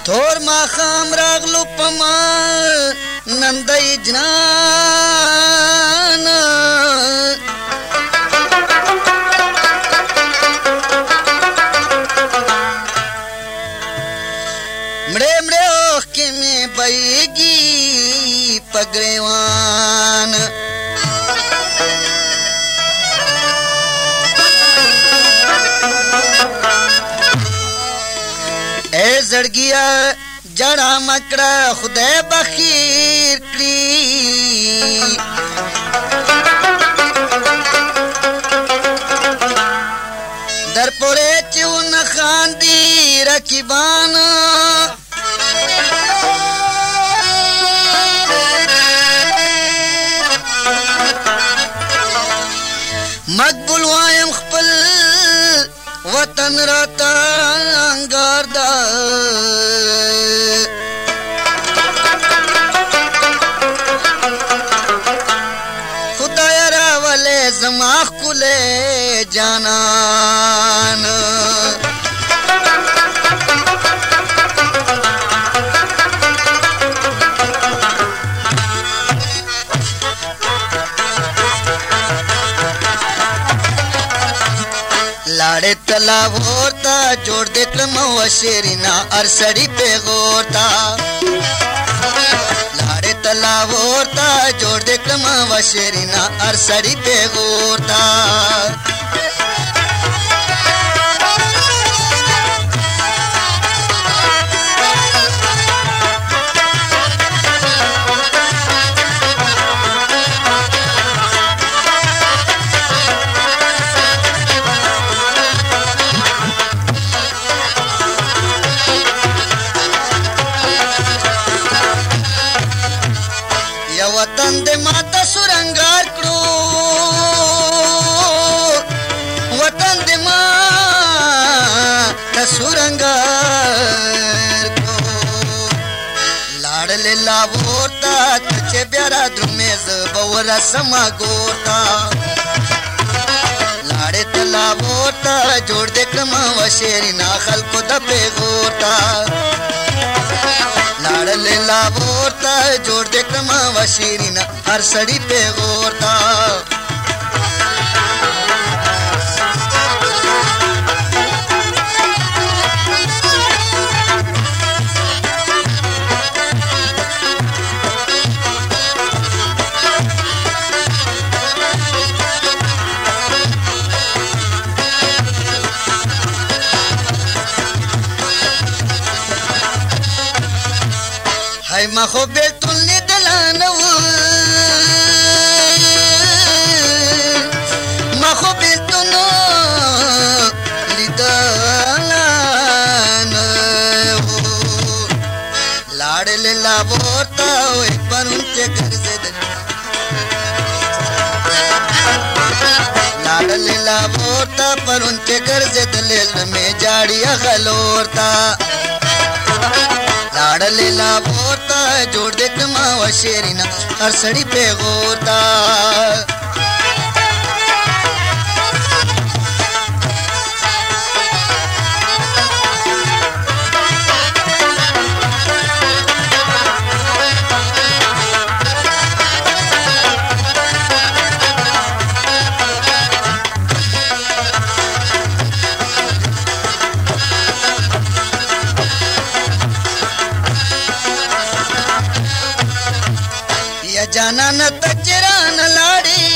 تور ما خام راغلو پما نندای جنان مڑے مڑے اوخ کے میں بیگی پگریوان اے زړګیا جڑا مکڑا خدای بخیر کړی در پورې چون خاندي رقیبان مقبول وایم خپل وطن راتا انگار دا خدای راولے زماخ کلے جانان لاڑے تلا ورتا جوڑ دے کلم و شیرینا ارسڑی پہ غورتا لاڑے تلا ورتا جوڑ دے کلم و شیرینا ارسڑی پہ غورتا وطن دے ماتا سرنگار کرو وطن دے ماتا سرنگار کرو لاڑ لے لاورتا تچے بیارا درمیز بورا سما گورتا لاڑے تلاورتا جوڑ دے کلمہ و شیرینا خلقو دا پہ غورتا لاڑ لے لاورتا جوڑ دے کلمہ و شیرینا ہر سڑی پہ غورتا هاي ما خو بیلتون لیدلانو ما خو بیلتون لیدلانو لاڑ لے لاورتا ایک بار انچے گرزے دل لاڑ لے لاورتا پر انچے گرزے دلیل میں جاڑیا غلورتا لاڑ لے لاورتا جوڑ دے کلمہ و شیرینا ہر سڑی پہ غورتا जाना न तजरान लाड़ी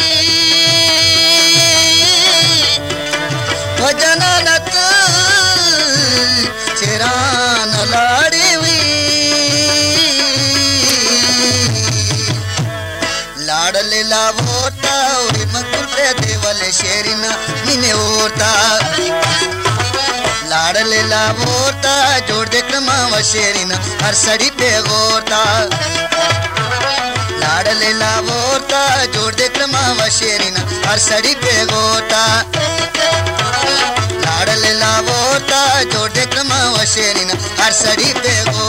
वो जाना न तजरान लाड़ी हुई लाड़ ले लावोता हुई मकुल पे देवले शेरिना मिने होता लाड़ ले लावोता जोड़ दे कलमा व शेरिना हर सड़ी पे गोता लाड़ ले लावोता जोड़ दे कलमा व शेरिना हर सड़ी पे गोता लाड़ ले लावोता जोड़ दे कलमा व शेरिना हर सड़ी पे गोता